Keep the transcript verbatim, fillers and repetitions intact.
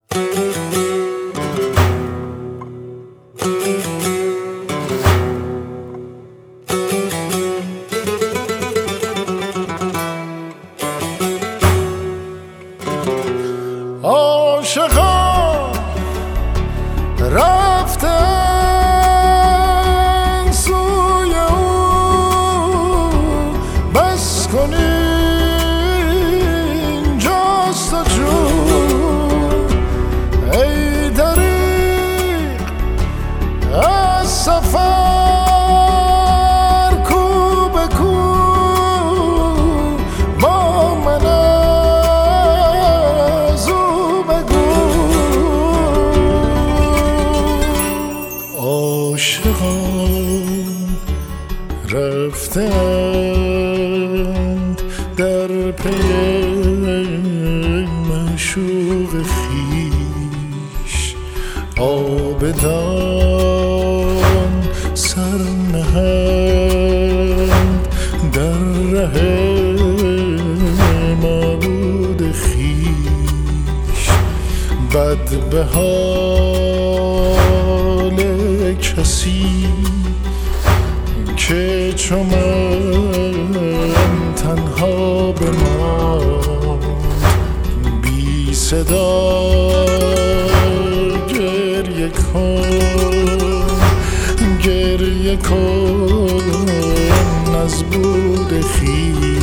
عاشقان رفتن سوی او، بس کن اینجاست و جون ای دریغ از سفر کو به کو با من از او بگو. عاشقان رفتند در پی معشوق خویش، عابدان سر نهند در ره معبود خویش. بد به حال کسی که چو من تنها بماند، بی صدا گریه کن، گریه کن از بود خویش.